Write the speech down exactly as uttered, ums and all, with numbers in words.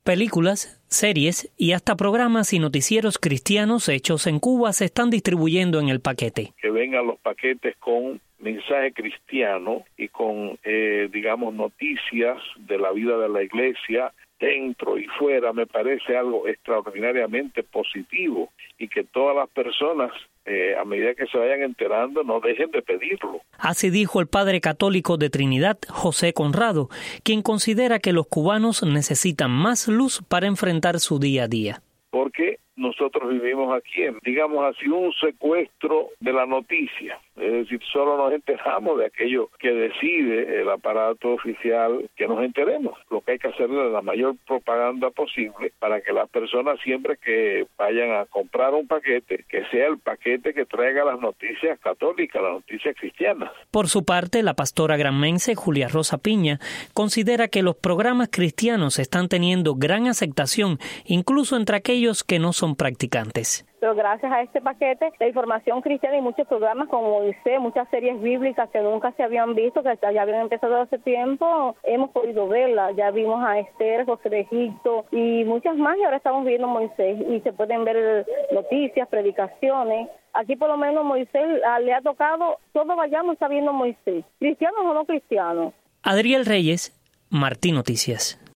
Películas, series y hasta programas y noticieros cristianos hechos en Cuba se están distribuyendo en el paquete. Que vengan los paquetes con mensaje cristiano y con, eh, digamos, noticias de la vida de la iglesia dentro y fuera, me parece algo extraordinariamente positivo y que todas las personas, eh, a medida que se vayan enterando, no dejen de pedirlo. Así dijo el padre católico de Trinidad, José Conrado, quien considera que los cubanos necesitan más luz para enfrentar su día a día. Porque nosotros vivimos aquí en, digamos así, un secuestro de la noticia. Es decir, solo nos enteramos de aquello que decide el aparato oficial que nos enteremos. Lo que hay que hacerle es la mayor propaganda posible para que las personas siempre que vayan a comprar un paquete, que sea el paquete que traiga las noticias católicas, las noticias cristianas. Por su parte, la pastora granmense Julia Rosa Piña considera que los programas cristianos están teniendo gran aceptación, incluso entre aquellos que no son practicantes. Pero gracias a este paquete de información cristiana y muchos programas como Moisés, muchas series bíblicas que nunca se habían visto, que ya habían empezado hace tiempo, hemos podido verlas. Ya vimos a Esther, José de Egipto y muchas más, y ahora estamos viendo Moisés y se pueden ver noticias, predicaciones. Aquí por lo menos Moisés le ha tocado, todo vayamos está viendo Moisés, cristianos o no cristianos. Adriel Reyes, Martí Noticias.